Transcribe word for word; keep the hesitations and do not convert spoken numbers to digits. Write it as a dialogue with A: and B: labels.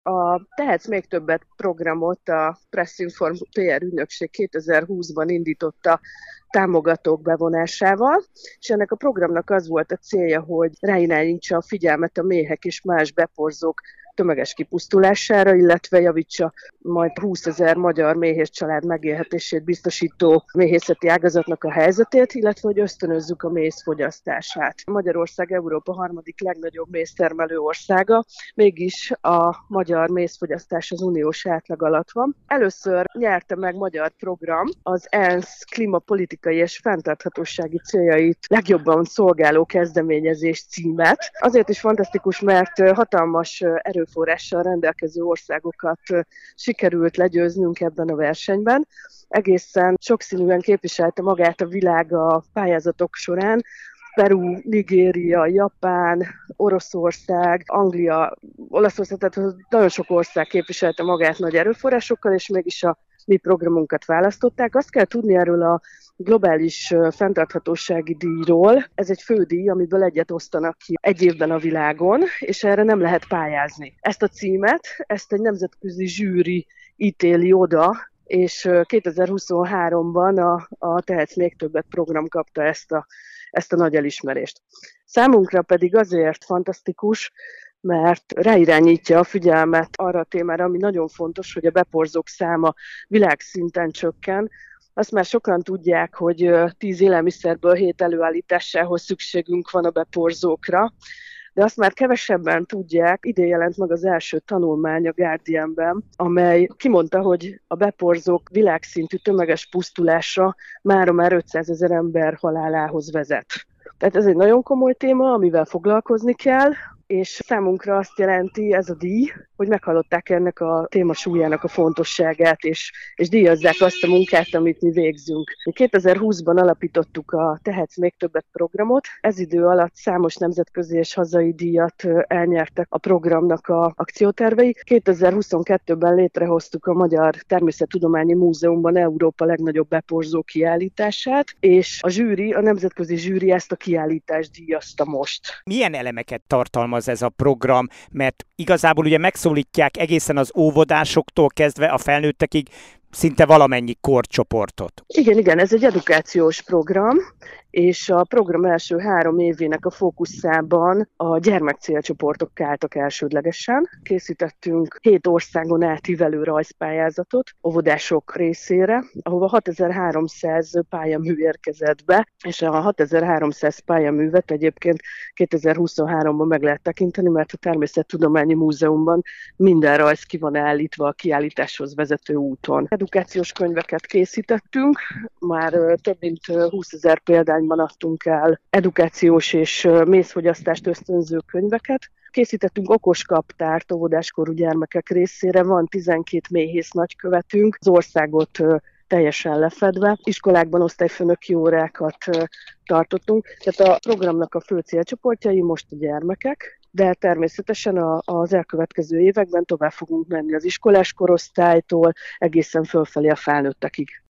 A: A Tehetsz még többet programot a Pressinform pé er ügynökség kétezer-húszban indította támogatók bevonásával, és ennek a programnak az volt a célja, hogy ráirányítsa a figyelmet a méhek és más beporzók tömeges kipusztulására, illetve javítsa majd húszezer magyar méhész család megélhetését biztosító méhészeti ágazatnak a helyzetét, illetve hogy ösztönözzük a méz fogyasztását. Magyarország Európa harmadik legnagyobb méztermelő országa, mégis a magyar mézfogyasztás az uniós átlag alatt van. Először nyerte meg magyar program az ENSZ klímapolitikai és fenntarthatósági céljait legjobban szolgáló kezdeményezés címet. Azért is fantasztikus, mert hatalmas erőforrással rendelkező országokat sikerült legyőznünk ebben a versenyben. Egészen sokszínűen képviselte magát a világ a pályázatok során. Peru, Nigéria, Japán, Oroszország, Anglia, Olaszország, tehát nagyon sok ország képviselte magát nagy erőforrásokkal, és mégis a mi programunkat választották. Azt kell tudni erről a globális fenntarthatósági díjról. Ez egy fődíj, amiből egyet osztanak ki egy évben a világon, és erre nem lehet pályázni. Ezt a címet, ezt egy nemzetközi zsűri ítéli oda, és kétezer-huszonháromban a, a Tehetsz még többet program kapta ezt a, ezt a nagy elismerést. Számunkra pedig azért fantasztikus, mert ráirányítja a figyelmet arra a témára, ami nagyon fontos, hogy a beporzók száma világszinten csökken. Azt már sokan tudják, hogy tíz élelmiszerből hét előállításához szükségünk van a beporzókra, de azt már kevesebben tudják. Idén jelent meg az első tanulmány a Guardianben, amely kimondta, hogy a beporzók világszintű tömeges pusztulása mára már ötszázezer ember halálához vezet. Tehát ez egy nagyon komoly téma, amivel foglalkozni kell, és számunkra azt jelenti ez a díj, hogy meghallották ennek a téma súlyának a fontosságát, és, és díjazzák azt a munkát, amit mi végzünk. Mi kétezer-húszban alapítottuk a Tehetsz még többet programot. Ez idő alatt számos nemzetközi és hazai díjat elnyertek a programnak a akciótervei. kétezer-huszonkettőben létrehoztuk a Magyar Természettudományi Múzeumban Európa legnagyobb beporzó kiállítását, és a zsűri, a nemzetközi zsűri ezt a kiállítást díjazta most.
B: Milyen elemeket tartalmaz ez a program, mert igazából ugye megszólítják egészen az óvodásoktól kezdve a felnőttekig szinte valamennyi korcsoportot.
A: Igen, igen, ez egy edukációs program, és a program első három évének a fókuszában a gyermekcélcsoportok álltak elsődlegesen. Készítettünk hét országon átívelő rajzpályázatot óvodások részére, ahova hatezer-háromszáz pályamű érkezett be, és a hatezer-háromszáz pályaművet egyébként kétezer-huszonháromban meg lehet tekinteni, mert a Természettudományi Múzeumban minden rajz ki van állítva a kiállításhoz vezető úton. Edukációs könyveket készítettünk, már több mint húszezer példányban adtunk el edukációs és mézfogyasztást ösztönző könyveket. Készítettünk okos kaptárt óvodáskorú gyermekek részére, van tizenkét méhész nagykövetünk, az országot teljesen lefedve. Iskolákban osztályfőnöki órákat tartottunk, tehát a programnak a fő célcsoportjai most a gyermekek, de természetesen az elkövetkező években tovább fogunk menni az iskolás korosztálytól egészen fölfelé a felnőttekig.